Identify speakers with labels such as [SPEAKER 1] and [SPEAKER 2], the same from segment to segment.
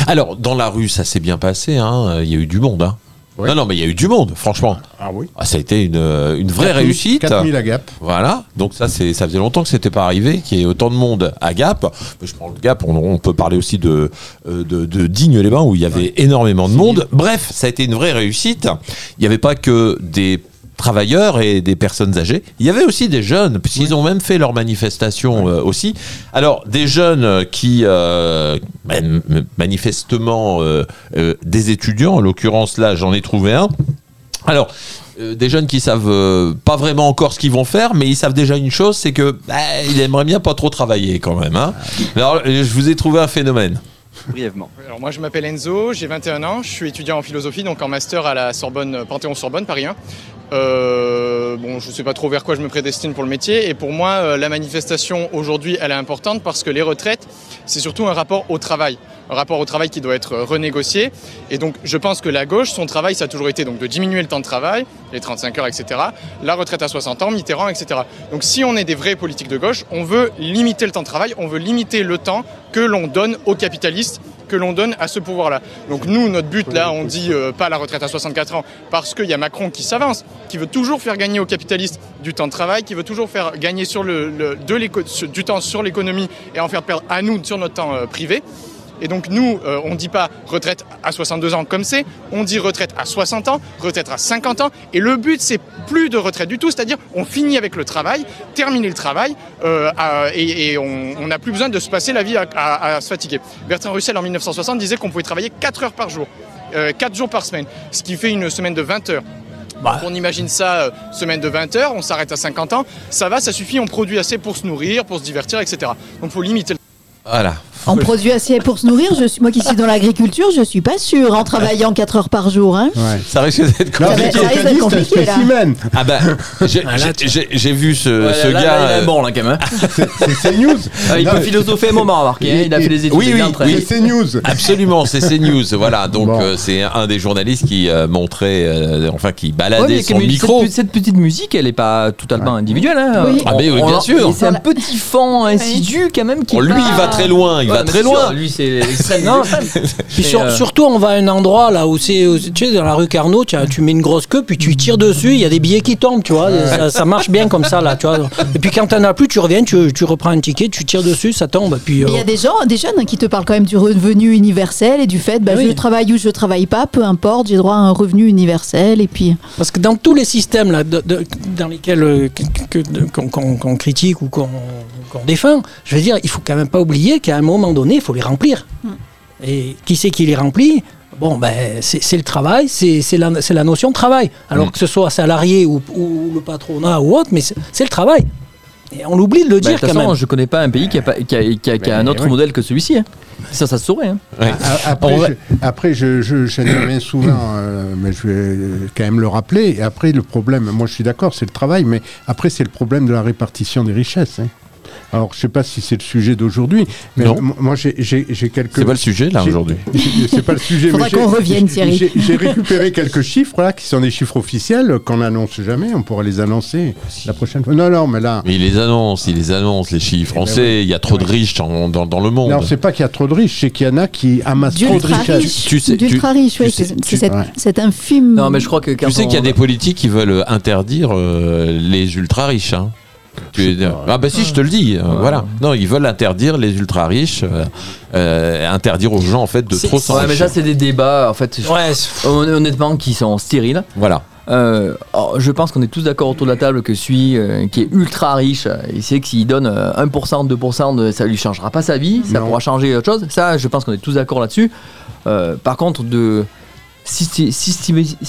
[SPEAKER 1] Alors, dans la rue, ça s'est bien passé. Il y a eu du monde.
[SPEAKER 2] Ouais.
[SPEAKER 1] Non, mais il y a eu du monde, franchement.
[SPEAKER 2] Ah oui.
[SPEAKER 1] Ça a été une vraie réussite.
[SPEAKER 2] 4000 à Gap.
[SPEAKER 1] Voilà. Donc ça faisait longtemps que c'était pas arrivé, qu'il y ait autant de monde à Gap. Je prends le Gap, on peut parler aussi de Digne-les-Bains, où il y avait énormément de monde. Bref, ça a été une vraie réussite. Il n'y avait pas que des travailleurs et des personnes âgées. Il y avait aussi des jeunes, puisqu'ils ont même fait leur manifestation aussi. Alors, des jeunes qui, manifestement, des étudiants, en l'occurrence là, j'en ai trouvé un. Alors, des jeunes qui savent pas vraiment encore ce qu'ils vont faire, mais ils savent déjà une chose, c'est que ils aimeraient bien pas trop travailler quand même. Alors, je vous ai trouvé un phénomène.
[SPEAKER 3] Brièvement.
[SPEAKER 4] Alors moi je m'appelle Enzo, j'ai 21 ans, je suis étudiant en philosophie, donc en master à la Sorbonne, Panthéon-Sorbonne, Paris 1. Je ne sais pas trop vers quoi je me prédestine pour le métier, et pour moi la manifestation aujourd'hui elle est importante parce que les retraites c'est surtout un rapport au travail qui doit être renégocié, et donc je pense que la gauche, son travail ça a toujours été donc de diminuer le temps de travail, les 35 heures etc, la retraite à 60 ans, Mitterrand etc. Donc si on est des vrais politiques de gauche, on veut limiter le temps de travail, on veut limiter le temps que l'on donne aux capitalistes, que l'on donne à ce pouvoir-là. Donc nous, notre but là, on dit pas la retraite à 64 ans, parce qu'il y a Macron qui s'avance, qui veut toujours faire gagner aux capitalistes du temps de travail, qui veut toujours faire gagner du temps sur l'économie et en faire perdre à nous sur notre temps privé. Et donc nous, on ne dit pas retraite à 62 ans comme c'est, on dit retraite à 60 ans, retraite à 50 ans, et le but c'est plus de retraite du tout, c'est-à-dire on finit avec le travail, terminer le travail, et on n'a plus besoin de se passer la vie à se fatiguer. Bertrand Russell en 1960 disait qu'on pouvait travailler 4 heures par jour, 4 jours par semaine, ce qui fait une semaine de 20 heures. Donc on imagine ça, semaine de 20 heures, on s'arrête à 50 ans, ça suffit, on produit assez pour se nourrir, pour se divertir, etc. Donc il faut limiter le...
[SPEAKER 1] Voilà.
[SPEAKER 5] On produit assez pour se nourrir. Moi qui suis dans l'agriculture, je suis pas sûre en travaillant 4 heures par jour.
[SPEAKER 2] Ouais.
[SPEAKER 1] Ça risque d'être
[SPEAKER 5] compliqué.
[SPEAKER 1] Ah ben, j'ai vu ce gars.
[SPEAKER 3] Il est bon là quand même.
[SPEAKER 2] C'est CNews.
[SPEAKER 3] Il peut philosopher un moment, remarquez. Il a fait des études.
[SPEAKER 1] Oui,
[SPEAKER 2] c'est CNews.
[SPEAKER 1] Absolument, c'est CNews. Voilà, donc c'est un des journalistes qui montrait, qui baladait son micro.
[SPEAKER 3] Cette petite musique, elle est pas totalement individuelle.
[SPEAKER 5] Oui.
[SPEAKER 1] Ah mais oui, bien sûr.
[SPEAKER 3] C'est un petit fond insidieux quand même qui.
[SPEAKER 1] Lui, il va très loin. Il va très loin.
[SPEAKER 3] Lui, c'est l'extrême.
[SPEAKER 6] Puis surtout, on va à un endroit là où tu sais, dans la rue Carnot, tu mets une grosse queue, puis tu tires dessus, il y a des billets qui tombent, tu vois. Ça marche bien comme ça, là, tu vois. Et puis quand t'en as plus, tu reviens, tu reprends un ticket, tu tires dessus, ça tombe. Puis
[SPEAKER 5] il y a des jeunes qui te parlent quand même du revenu universel et du fait, je travaille ou je travaille pas, peu importe, j'ai droit à un revenu universel. Et puis...
[SPEAKER 6] Parce que dans tous les systèmes là, dans lesquels qu'on critique ou qu'on défend, je veux dire, il faut quand même pas oublier qu'à un moment donné, il faut les remplir. Et qui c'est qui les remplit ? Bon, c'est le travail, c'est la notion de travail. Alors que ce soit salarié ou le patronat ou autre, mais c'est le travail. Et on oublie de le dire quand même.
[SPEAKER 3] Je connais pas un pays qui a un autre modèle que celui-ci. Ça se saurait.
[SPEAKER 2] Ouais. Après, je n'aime souvent, mais je vais quand même le rappeler. Et après, le problème, moi je suis d'accord, c'est le travail, mais après, c'est le problème de la répartition des richesses. Alors, je ne sais pas si c'est le sujet d'aujourd'hui, mais moi, j'ai quelques...
[SPEAKER 1] C'est pas le sujet, là, aujourd'hui.
[SPEAKER 2] C'est pas le sujet,
[SPEAKER 5] faudra qu'on revienne, Thierry.
[SPEAKER 2] J'ai récupéré quelques chiffres, là, qui sont des chiffres officiels, qu'on n'annonce jamais. On pourra les annoncer la prochaine fois. Non, mais là...
[SPEAKER 1] Mais il les annonce, les chiffres. On sait, il y a trop de riches dans le monde.
[SPEAKER 2] Non, c'est pas qu'il y a trop de riches, c'est qu'il y en a qui amassent trop de richesses.
[SPEAKER 5] D'ultra riches, oui. C'est infime.
[SPEAKER 3] Non, mais je crois que...
[SPEAKER 1] Tu sais qu'il y a des politiques qui veulent interdire les ultra riches, si, je te le dis, voilà. Non, ils veulent interdire les ultra riches, interdire aux gens en fait de trop s'enrichir.
[SPEAKER 3] Mais ça, c'est des débats en fait, honnêtement, qui sont stériles.
[SPEAKER 1] Voilà.
[SPEAKER 3] Je pense qu'on est tous d'accord autour de la table que celui qui est ultra riche, il sait que s'il donne 1%, 2%, ça lui changera pas sa vie, ça pourra changer autre chose. Ça, je pense qu'on est tous d'accord là-dessus. Par contre, de systématiser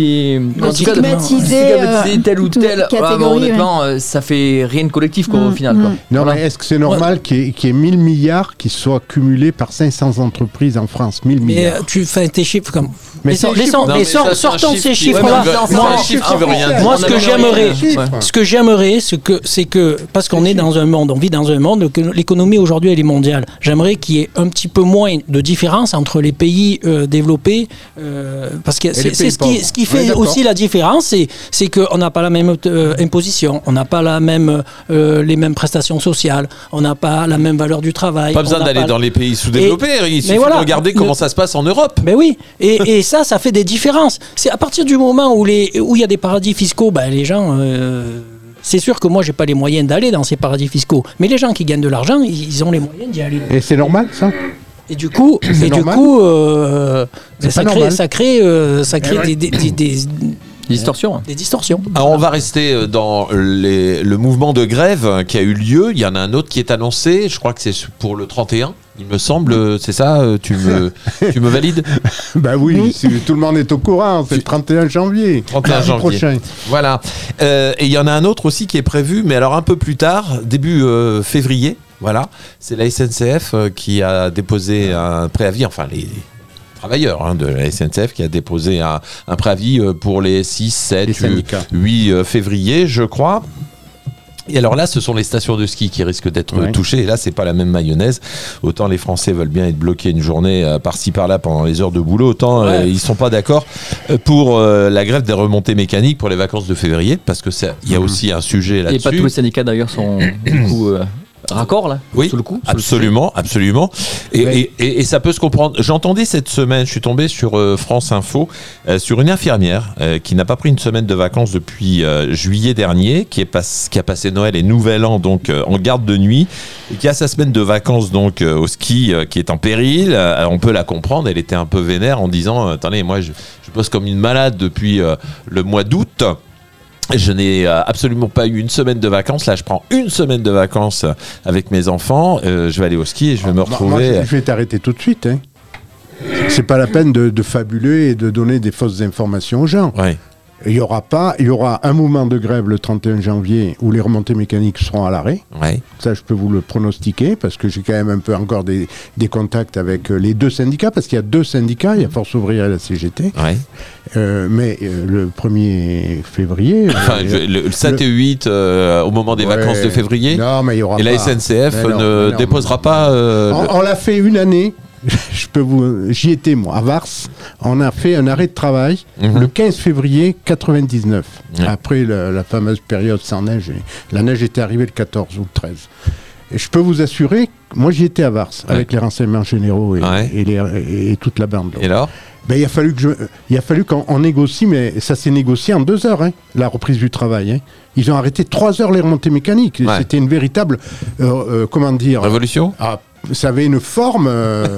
[SPEAKER 3] telle ou telle honnêtement ça fait rien de collectif au final quoi.
[SPEAKER 2] Non, mais est-ce que c'est normal qu'il y ait 1000 milliards qui soient cumulés par 500 entreprises en France? 1000 milliards.
[SPEAKER 6] Mais tu fais tes chiffres comme...
[SPEAKER 1] sortons
[SPEAKER 6] de ces chiffres-là. Moi, ce que j'aimerais, c'est que, parce qu'on est dans un monde, on vit dans un monde, que l'économie aujourd'hui elle est mondiale. J'aimerais qu'il y ait un petit peu moins de différence entre les pays développés parce que c'est
[SPEAKER 2] pays pauvres.
[SPEAKER 6] ce qui fait
[SPEAKER 2] d'accord.
[SPEAKER 6] aussi la différence, c'est qu'on n'a pas la même imposition, on n'a pas les mêmes prestations sociales, on n'a pas la même valeur du travail.
[SPEAKER 1] Pas besoin d'aller dans les pays sous-développés, il suffit de regarder comment ça se passe en Europe.
[SPEAKER 6] Ben oui, et ça fait des différences. C'est à partir du moment où il y a des paradis fiscaux, les gens... c'est sûr que moi, j'ai pas les moyens d'aller dans ces paradis fiscaux. Mais les gens qui gagnent de l'argent, ils ont les moyens d'y aller.
[SPEAKER 2] Et c'est normal, ça?
[SPEAKER 6] Et du coup, ça crée des
[SPEAKER 3] distorsions.
[SPEAKER 6] Des distorsions.
[SPEAKER 1] Alors on va rester dans le mouvement de grève qui a eu lieu. Il y en a un autre qui est annoncé. Je crois que c'est pour le 31. Il me semble, c'est ça, tu me valides?
[SPEAKER 2] Bah oui, tout le monde est au courant, c'est le 31 janvier.
[SPEAKER 1] 31 janvier.
[SPEAKER 2] Prochain.
[SPEAKER 1] Voilà. Et il y en a un autre aussi qui est prévu, mais alors un peu plus tard, début février. Voilà. C'est la SNCF qui a déposé un préavis, enfin les travailleurs de la SNCF qui a déposé un préavis pour les 6, 7, 8 février, je crois. Et alors là, ce sont les stations de ski qui risquent d'être touchées. Et là, c'est pas la même mayonnaise. Autant les Français veulent bien être bloqués une journée par-ci par-là pendant les heures de boulot, autant ils sont pas d'accord pour la grève des remontées mécaniques pour les vacances de février, parce que il y a aussi un sujet là-dessus.
[SPEAKER 3] Et pas tous les syndicats d'ailleurs sont du coup raccord là.
[SPEAKER 1] Oui,
[SPEAKER 3] sous le coup.
[SPEAKER 1] Absolument. Et ça peut se comprendre. J'entendais cette semaine, je suis tombé sur France Info, sur une infirmière qui n'a pas pris une semaine de vacances depuis juillet dernier, qui a passé Noël et Nouvel An donc en garde de nuit, et qui a sa semaine de vacances donc au ski qui est en péril. On peut la comprendre. Elle était un peu vénère en disant attendez, moi je bosse comme une malade depuis le mois d'août. Je n'ai absolument pas eu une semaine de vacances. Là, je prends une semaine de vacances avec mes enfants. Je vais aller au ski et je vais me retrouver...
[SPEAKER 2] Moi, je vais t'arrêter tout de suite. Hein. C'est pas la peine de fabuler et de donner des fausses informations aux gens.
[SPEAKER 1] Ouais.
[SPEAKER 2] Il y aura un mouvement de grève le 31 janvier où les remontées mécaniques seront à l'arrêt.
[SPEAKER 1] Ouais.
[SPEAKER 2] Ça, je peux vous le pronostiquer parce que j'ai quand même un peu encore des contacts avec les deux syndicats, parce qu'il y a deux syndicats, il y a Force ouvrière et la CGT.
[SPEAKER 1] Ouais.
[SPEAKER 2] Mais le 1er février...
[SPEAKER 1] le 7 et 8 au moment des vacances de février.
[SPEAKER 2] Non, mais il y aura
[SPEAKER 1] et la SNCF ne déposera pas...
[SPEAKER 2] On l'a fait une année. J'y étais moi à Vars. On a fait un arrêt de travail le 15 février 99. Après la fameuse période sans neige. La neige était arrivée le 14 ou le 13. Et je peux vous assurer, moi j'y étais à Vars avec les renseignements généraux et toute la bande.
[SPEAKER 1] Et alors
[SPEAKER 2] il a fallu qu'on négocie, mais ça s'est négocié en 2 heures, la reprise du travail. Hein. Ils ont arrêté 3 heures les remontées mécaniques. C'était une véritable,
[SPEAKER 1] révolution.
[SPEAKER 2] Ça avait une forme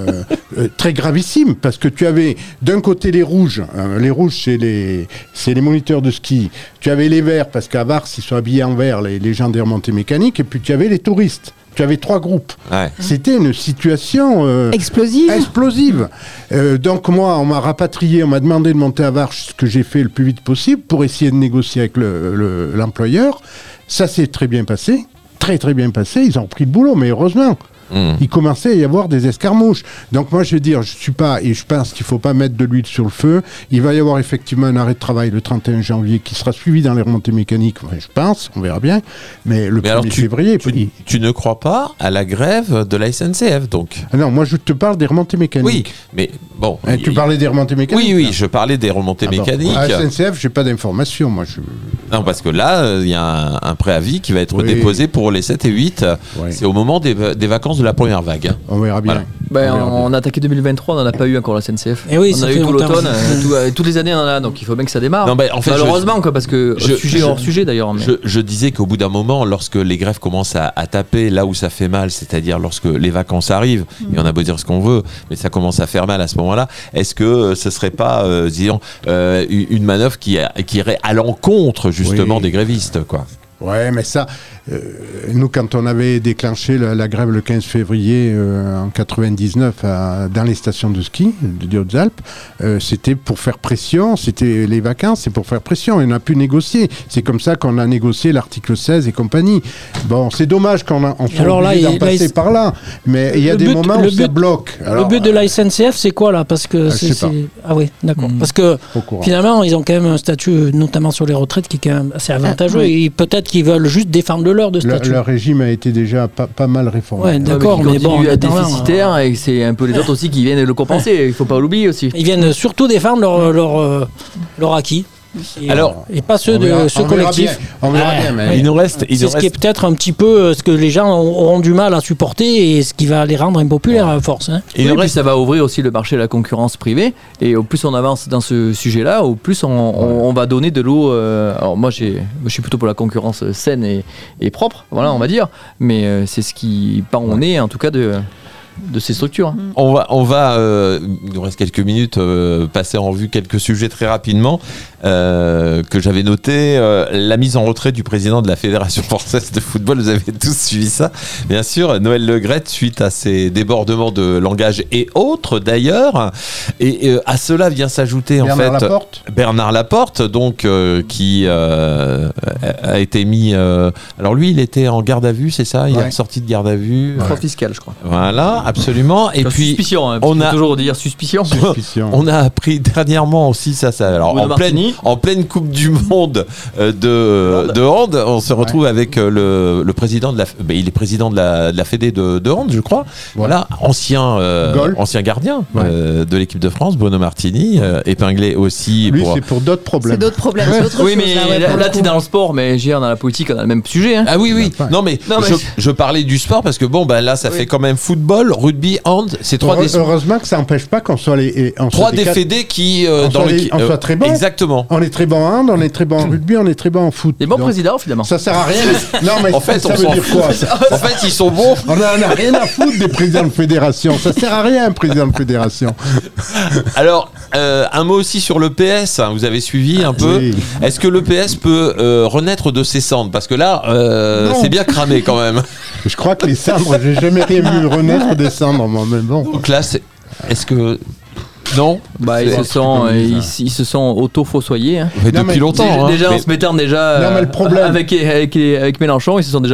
[SPEAKER 2] très gravissime, parce que tu avais d'un côté les rouges. Les rouges, c'est les moniteurs de ski. Tu avais les verts, parce qu'à Vars, ils sont habillés en vert, les gens des remontées mécaniques. Et puis tu avais les touristes. Tu avais 3 groupes. Ouais. C'était une situation explosive. Donc moi, on m'a rapatrié, on m'a demandé de monter à Vars, ce que j'ai fait le plus vite possible pour essayer de négocier avec l'employeur. Ça s'est très bien passé, très très bien passé. Ils ont repris le boulot, mais heureusement. Il commençait à y avoir des escarmouches. Donc moi je veux dire, je pense qu'il ne faut pas mettre de l'huile sur le feu. Il va y avoir effectivement un arrêt de travail le 31 janvier qui sera suivi dans les remontées mécaniques, je pense, on verra bien. Mais le 1er février...
[SPEAKER 1] Tu ne crois pas à la grève de la SNCF donc?
[SPEAKER 2] Non, moi je te parle des remontées mécaniques.
[SPEAKER 1] Oui, mais bon...
[SPEAKER 2] tu parlais des remontées mécaniques?
[SPEAKER 1] Oui, je parlais des remontées mécaniques.
[SPEAKER 2] À la SNCF, je n'ai pas d'informations, moi.
[SPEAKER 1] Non, parce que là, il y a un préavis qui va être déposé pour les 7 et 8. Ouais. C'est au moment des vacances de la première vague.
[SPEAKER 2] On verra bien.
[SPEAKER 3] Voilà. On a attaqué 2023, on n'en a pas eu encore la SNCF.
[SPEAKER 6] Et oui,
[SPEAKER 3] on a eu tout l'automne, toutes les années on en a, donc il faut bien que ça démarre. Non, en fait, malheureusement, parce que hors sujet d'ailleurs. Mais...
[SPEAKER 1] Je disais qu'au bout d'un moment, lorsque les grèves commencent à taper là où ça fait mal, c'est-à-dire lorsque les vacances arrivent, et on a beau dire ce qu'on veut, mais ça commence à faire mal à ce moment-là, est-ce que ce serait pas, disons, une manœuvre qui irait à l'encontre justement des grévistes, quoi?
[SPEAKER 2] Ouais, mais ça, nous, quand on avait déclenché la grève le 15 février en 99 dans les stations de ski des Hautes-Alpes, c'était pour faire pression, c'était les vacances, c'est pour faire pression, et on a pu négocier. C'est comme ça qu'on a négocié l'article 16 et compagnie. Bon, c'est dommage qu'on soit obligé d'en passer par là, mais il y a des moments où ça bloque.
[SPEAKER 6] Alors, le but de la SNCF, c'est quoi là? Parce que Ah oui, d'accord. Parce que finalement, ils ont quand même un statut, notamment sur les retraites, qui est quand même assez avantageux, et peut-être qu'ils veulent juste défendre le fleur de statut.
[SPEAKER 2] Leur régime a été déjà pas mal réformé.
[SPEAKER 6] Ouais, d'accord,
[SPEAKER 3] mais
[SPEAKER 6] mais bon,
[SPEAKER 3] à
[SPEAKER 6] attends, là,
[SPEAKER 3] déficitaire et c'est un peu les autres aussi qui viennent le compenser. Il faut pas l'oublier aussi.
[SPEAKER 6] ils viennent surtout défendre leur acquis. Et pas ceux collectifs.
[SPEAKER 2] On verra bien, mais
[SPEAKER 1] Il nous reste.
[SPEAKER 6] C'est ce qui est peut-être un petit peu ce que les gens auront du mal à supporter et ce qui va les rendre impopulaires à force. Hein.
[SPEAKER 3] Et puis ça va ouvrir aussi le marché de la concurrence privée. Et au plus on avance dans ce sujet-là, au plus on va donner de l'eau. Alors moi, je suis plutôt pour la concurrence saine et propre, voilà, on va dire. Mais c'est ce qui pend au nez, en tout cas, de ces structures.
[SPEAKER 1] On va il nous reste quelques minutes, passer en revue quelques sujets très rapidement que j'avais noté. La mise en retrait du président de la Fédération française de football, vous avez tous suivi ça, bien sûr. Noël Le Graët, suite à ces débordements de langage et autres d'ailleurs. Et à cela vient s'ajouter Bernard Laporte, donc qui a été mis. Alors lui, il était en garde à vue, c'est ça? Il est ressorti de garde à vue.
[SPEAKER 3] Fraude fiscale, je crois.
[SPEAKER 1] Voilà, absolument. Et puis
[SPEAKER 3] suspicion, hein,
[SPEAKER 1] on a
[SPEAKER 3] toujours dire suspicion.
[SPEAKER 1] On a appris dernièrement aussi ça. Alors en pleine Coupe du Monde de hand, on se retrouve avec le président il est président de la Fédé de hand, je crois. Voilà, ancien gardien de l'équipe de France, Bruno Martini, épinglé aussi.
[SPEAKER 2] Lui, c'est pour d'autres problèmes.
[SPEAKER 5] C'est d'autres problèmes. C'est autre
[SPEAKER 3] oui,
[SPEAKER 5] chose,
[SPEAKER 3] mais là tu es dans le sport, mais dans la politique, on a le même sujet. Hein.
[SPEAKER 1] Ah oui. Non mais je parlais du sport parce que là, ça fait quand même football, rugby, hand, c'est trois des.
[SPEAKER 2] Heureusement que ça n'empêche pas qu'on soit
[SPEAKER 1] trois des fédés qui
[SPEAKER 2] on soit très bons.
[SPEAKER 1] Exactement.
[SPEAKER 2] On est très bon en hand, on est très bon en rugby, on est très bon en foot.
[SPEAKER 3] Des bons présidents finalement.
[SPEAKER 2] Ça sert à rien. Non mais
[SPEAKER 1] en fait,
[SPEAKER 2] ça veut dire quoi
[SPEAKER 1] En fait, ils sont bons.
[SPEAKER 2] On en a rien à foutre des présidents de fédération. Ça sert à rien un président de fédération.
[SPEAKER 1] Alors un mot aussi sur le PS. Hein, vous avez suivi un peu.
[SPEAKER 2] Oui.
[SPEAKER 1] Est-ce que le PS peut renaître de ses cendres? Parce que là, c'est bien cramé quand même.
[SPEAKER 2] Je crois que les cendres, j'ai jamais rien vu renaître des cendres, moi. Mais bon.
[SPEAKER 1] Donc là, est-ce que non,
[SPEAKER 3] ils se sont auto-fossoyés. Hein.
[SPEAKER 1] Depuis longtemps.
[SPEAKER 3] Déjà en se mettant
[SPEAKER 2] mais le problème...
[SPEAKER 3] avec Mélenchon, ils se sont déjà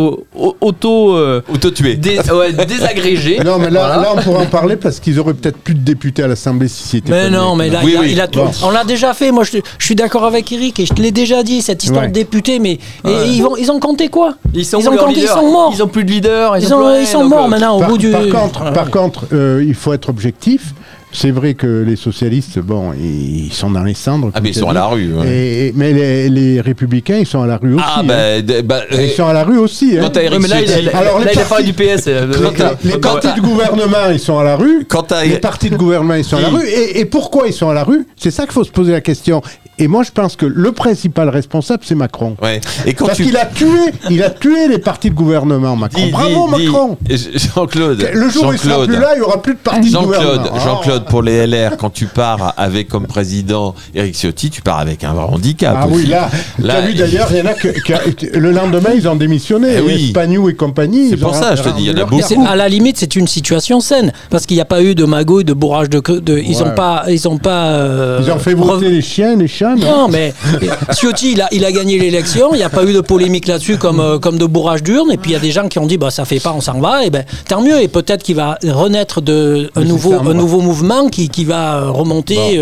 [SPEAKER 1] auto-tués.
[SPEAKER 3] Désagrégés.
[SPEAKER 2] Non, mais là, on pourrait en parler parce qu'ils auraient peut-être plus de députés à l'Assemblée si c'était.
[SPEAKER 6] Mais non, mais là, il a tout.
[SPEAKER 2] Bon.
[SPEAKER 6] On l'a déjà fait. Moi, je suis d'accord avec Eric et je te l'ai déjà dit, cette histoire de députés. Mais ils ont compté quoi?
[SPEAKER 3] Ils sont morts. Ils ont plus de leader.
[SPEAKER 6] Ils sont morts maintenant au bout du.
[SPEAKER 2] Par contre, il faut être objectif. C'est vrai que les socialistes, ils sont dans les cendres.
[SPEAKER 1] Ah, mais ils sont à la rue. Ouais.
[SPEAKER 2] Mais les républicains, ils sont à la rue aussi. Ils sont à la rue aussi. Hein.
[SPEAKER 3] Mais là, il a parlé du PS.
[SPEAKER 2] Les partis de gouvernement, ils sont à la rue. Les partis de gouvernement, ils sont à la rue. Et pourquoi ils sont à la rue? C'est ça qu'il faut se poser la question. Et moi, je pense que le principal responsable, c'est Macron.
[SPEAKER 1] Ouais.
[SPEAKER 2] Parce qu'il a tué les partis de gouvernement, Macron. Bravo, Macron.
[SPEAKER 1] Jean-Claude.
[SPEAKER 2] Le jour où il sera plus là, il n'y aura plus de partis de gouvernement.
[SPEAKER 1] Jean-Claude, pour les LR, quand tu pars avec comme président Éric Ciotti, tu pars avec un vrai handicap.
[SPEAKER 2] Ah aussi. Oui, là t'as vu d'ailleurs, il y en a que le lendemain, ils ont démissionné. Spagnou et compagnie.
[SPEAKER 1] C'est pour ça, je te dis, il y en a beaucoup.
[SPEAKER 6] À la limite, c'est une situation saine. Parce qu'il n'y a pas eu de magouille, de bourrage ils ont
[SPEAKER 2] fait voter les chiens, les chats.
[SPEAKER 6] Non, mais Ciotti, il a gagné l'élection. Il n'y a pas eu de polémique là-dessus comme de bourrage d'urne. Et puis il y a des gens qui ont dit ça fait pas, on s'en va. Et tant mieux. Et peut-être qu'il va renaître un nouveau mouvement qui va remonter,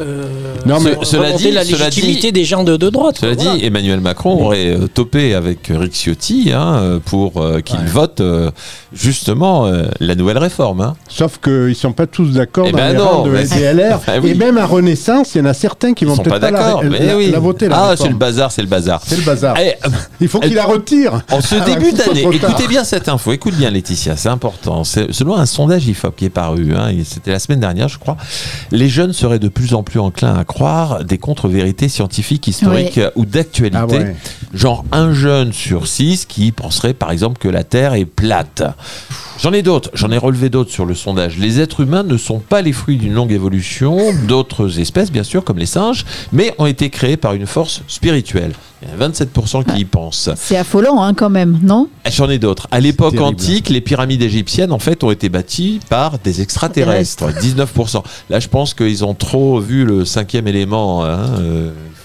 [SPEAKER 6] la légitimité des gens de droite.
[SPEAKER 1] Cela dit, Emmanuel Macron aurait topé avec Éric Ciotti pour qu'il vote justement la nouvelle réforme. Hein.
[SPEAKER 2] Sauf qu'ils ne sont pas tous d'accord dans les rangs de SDLR. Et même à Renaissance, il y en a certains qui vont peut-être pas la voter.
[SPEAKER 1] C'est le bazar. C'est le bazar.
[SPEAKER 2] Il faut qu'il la retire.
[SPEAKER 1] En ce début d'année, écoutez bien cette info. Écoute bien, Laetitia, c'est important. Selon un sondage IFOP qui est paru, c'était la semaine dernière, je crois, les jeunes seraient de plus en plus enclins à croire des contre-vérités scientifiques, historiques ou d'actualité. Ah ouais. Genre 1 jeune sur 6 qui penserait par exemple que la Terre est plate. J'en ai relevé d'autres sur le sondage. Les êtres humains ne sont pas les fruits d'une longue évolution, d'autres espèces bien sûr comme les singes, mais ont été créés par une force spirituelle. Il y a 27% qui y pensent.
[SPEAKER 5] C'est affolant quand même, non?
[SPEAKER 1] J'en ai d'autres. À l'époque antique, les pyramides égyptiennes en fait ont été bâties par des extraterrestres. 19%. Là je pense qu'ils ont trop vu le 5e élément.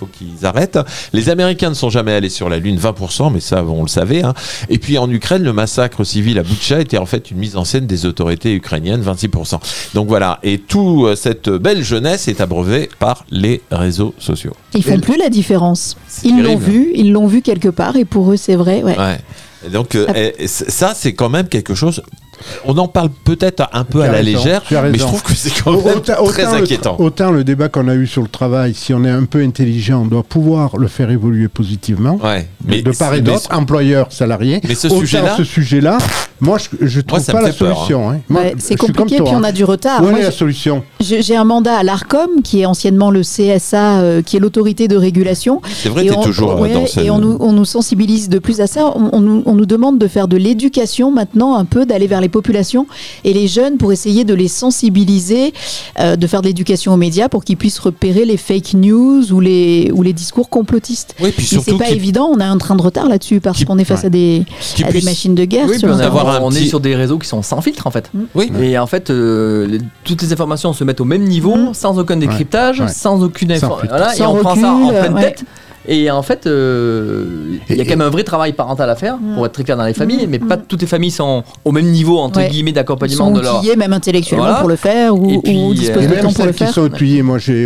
[SPEAKER 1] faut qu'ils arrêtent. Les Américains ne sont jamais allés sur la Lune, 20%, mais ça, on le savait. Hein. Et puis en Ukraine, le massacre civil à Boutcha était en fait une mise en scène des autorités ukrainiennes, 26%. Donc voilà, et toute cette belle jeunesse est abreuvée par les réseaux sociaux.
[SPEAKER 5] Ils font plus la différence.
[SPEAKER 1] Terrible.
[SPEAKER 5] Ils l'ont vu quelque part, et pour eux, c'est vrai. Ouais.
[SPEAKER 1] Ouais. Et donc ça, c'est quand même quelque chose. On en parle peut-être un peu à la légère, mais je trouve que c'est quand même très inquiétant.
[SPEAKER 2] Autant le débat qu'on a eu sur le travail, si on est un peu intelligent, on doit pouvoir le faire évoluer positivement.
[SPEAKER 1] Ouais, mais
[SPEAKER 2] de part et d'autre, employeurs, salariés.
[SPEAKER 1] Mais ce
[SPEAKER 2] sujet-là, moi, je trouve pas la solution. Hein. Moi,
[SPEAKER 5] c'est compliqué, puis on a du retard.
[SPEAKER 2] Où est la solution ?
[SPEAKER 5] J'ai un mandat à l'ARCOM, qui est anciennement le CSA, qui est l'autorité de régulation.
[SPEAKER 1] C'est vrai, tu es toujours dans cette...
[SPEAKER 5] Et on nous sensibilise de plus à ça. On nous demande de faire de l'éducation maintenant, un peu, d'aller vers les populations et les jeunes pour essayer de les sensibiliser, de faire de l'éducation aux médias pour qu'ils puissent repérer les fake news ou les discours complotistes.
[SPEAKER 1] Oui, puis surtout
[SPEAKER 5] c'est pas évident, on a un train de retard là-dessus parce qu'on est face à des machines de guerre.
[SPEAKER 3] Oui, on est sur des réseaux qui sont sans filtre en fait. Oui. Et en fait, toutes les informations se mettent au même niveau, sans aucun décryptage, sans aucune information. Voilà, et on prend ça en pleine tête. Et en fait, il y a quand même un vrai travail parental à faire pour être très clair dans les familles, mais pas toutes les familles sont au même niveau entre guillemets d'accompagnement de leur.
[SPEAKER 5] Outillés même intellectuellement pour le faire ou disposent de temps pour le faire.
[SPEAKER 2] Qui sont outillés, moi j'ai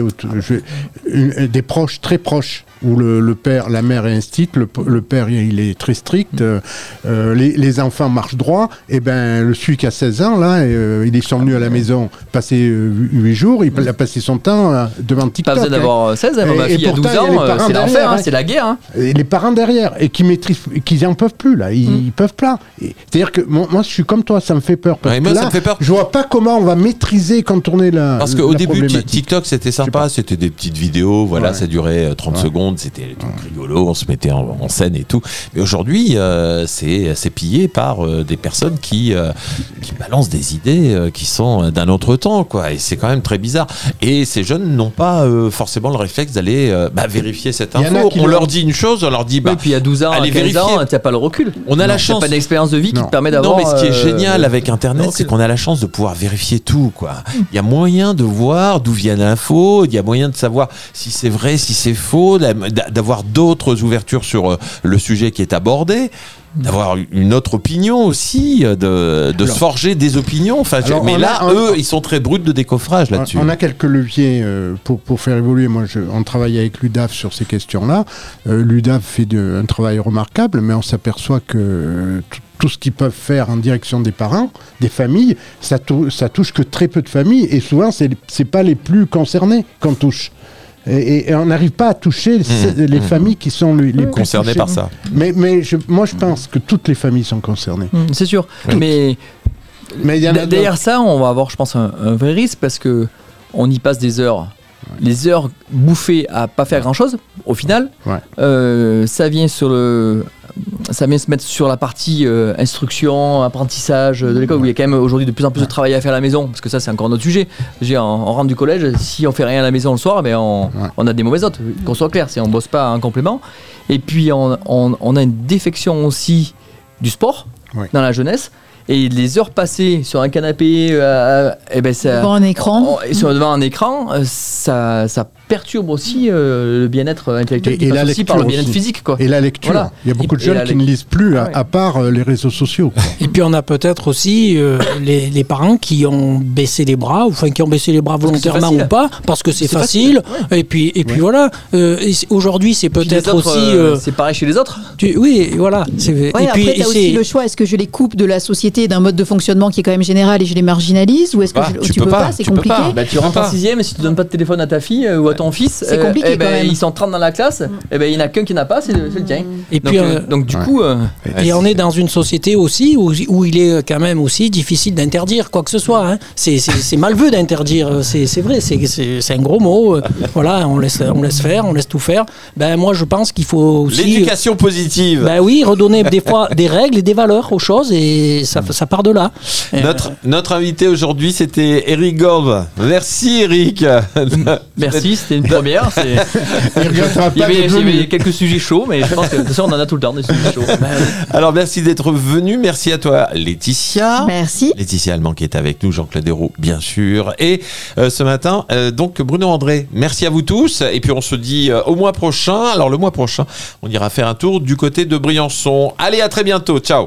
[SPEAKER 2] des proches très proches où le père, la mère est instite, le père il est très strict, les enfants marchent droit, et ben celui qui a 16 ans là, ils sont venus à la maison passer 8 jours, il a passé son temps devant TikTok.
[SPEAKER 3] Pas besoin d'avoir 16, ma fille a 12 ans, c'est l'enfer, c'est la guerre. Hein.
[SPEAKER 2] Et les parents derrière, et qui maîtrisent, qui n'en peuvent plus là, ils peuvent pas. C'est-à-dire que moi je suis comme toi, ça me fait peur. Parce que là, ça me fait peur. Je vois pas comment on va maîtriser, contourner la.
[SPEAKER 1] Parce qu'au début TikTok c'était sympa, c'était des petites vidéos, voilà, ça durait 30 secondes. C'était rigolo, on se mettait en scène et tout. Mais aujourd'hui, c'est pillé par des personnes qui balancent des idées qui sont d'un autre temps, quoi. Et c'est quand même très bizarre. Et ces jeunes n'ont pas forcément le réflexe d'aller vérifier cette info. On leur dit une chose, on leur dit
[SPEAKER 3] et puis à 12 ans, à 15 ans, t'as pas le recul.
[SPEAKER 1] On a la chance.
[SPEAKER 3] T'as pas d'expérience de vie qui te permet d'avoir.
[SPEAKER 1] Non, mais ce qui est génial avec Internet, c'est qu'on a la chance de pouvoir vérifier tout, quoi. Il y a moyen de voir d'où vient l'info, il y a moyen de savoir si c'est vrai, si c'est faux, d'avoir d'autres ouvertures sur le sujet qui est abordé, d'avoir une autre opinion aussi, de se forger des opinions. Enfin, mais là, eux, ils sont très bruts de décoffrage là-dessus.
[SPEAKER 2] On a quelques leviers pour faire évoluer. Moi, on travaille avec l'UDAF sur ces questions-là. L'UDAF fait un travail remarquable, mais on s'aperçoit que tout ce qu'ils peuvent faire en direction des parents, des familles, ça touche que très peu de familles, et souvent, c'est pas les plus concernés qu'on touche. Et on n'arrive pas à toucher les familles qui sont les plus
[SPEAKER 1] concernées par ça.
[SPEAKER 2] Mais moi, je pense que toutes les familles sont concernées.
[SPEAKER 3] C'est sûr. Mais derrière ça, on va avoir, je pense, un vrai risque parce que on y passe des heures. Les heures bouffées à pas faire grand-chose, au final, ça vient se mettre sur la partie instruction, apprentissage de l'école, où il y a quand même aujourd'hui de plus en plus de travail à faire à la maison, parce que ça c'est encore notre sujet. On rentre du collège, si on fait rien à la maison le soir, on a des mauvaises notes, qu'on soit clair, si on bosse pas en complément. Et puis on a une défection aussi du sport dans la jeunesse. Et les heures passées sur un canapé,
[SPEAKER 5] devant un écran,
[SPEAKER 3] devant un écran, ça perturbe aussi le bien-être intellectuel qui passe aussi par le bien-être physique, quoi.
[SPEAKER 2] Et la lecture. Voilà. Il y a beaucoup de jeunes qui ne lisent plus à part les réseaux sociaux.
[SPEAKER 6] Et puis on a peut-être aussi les parents qui ont baissé les bras, enfin qui ont baissé les bras volontairement ou pas, parce que c'est facile. Et puis voilà. Aujourd'hui, c'est peut-être aussi.
[SPEAKER 3] C'est pareil chez les autres.
[SPEAKER 2] Oui, voilà.
[SPEAKER 5] Et puis tu as aussi le choix. Est-ce que je les coupe de la société, d'un mode de fonctionnement qui est quand même général et je les marginalise, ou est-ce que tu peux pas, c'est compliqué.
[SPEAKER 3] Tu rentres en 6ème et si tu donnes pas de téléphone à ta fille ou à ton fils,
[SPEAKER 5] c'est compliqué quand même.
[SPEAKER 3] Ils sont 30 dans la classe, il y en a qu'un qui n'a pas, c'est le tien.
[SPEAKER 6] Et
[SPEAKER 3] donc du coup,
[SPEAKER 6] et on est dans une société aussi où il est quand même aussi difficile d'interdire quoi que ce soit. Hein. C'est malveux d'interdire, c'est vrai, c'est un gros mot. Voilà, on laisse faire, on laisse tout faire. Moi je pense qu'il faut aussi
[SPEAKER 1] l'éducation positive.
[SPEAKER 6] Oui, redonner des fois des règles et des valeurs aux choses, et ça ça part de là.
[SPEAKER 1] Notre invité aujourd'hui, c'était Eric Gorbe. Merci Eric.
[SPEAKER 3] Merci, c'était une première. Il y avait quelques sujets chauds, mais je pense que de toute façon, on en a tout le temps des sujets chauds.
[SPEAKER 1] Alors merci d'être venu. Merci à toi Laetitia.
[SPEAKER 5] Merci.
[SPEAKER 1] Laetitia Allemand qui est avec nous, Jean-Claude Hérault bien sûr. Et ce matin, donc Bruno André. Merci à vous tous. Et puis on se dit au mois prochain. Alors le mois prochain, on ira faire un tour du côté de Briançon. Allez, à très bientôt. Ciao.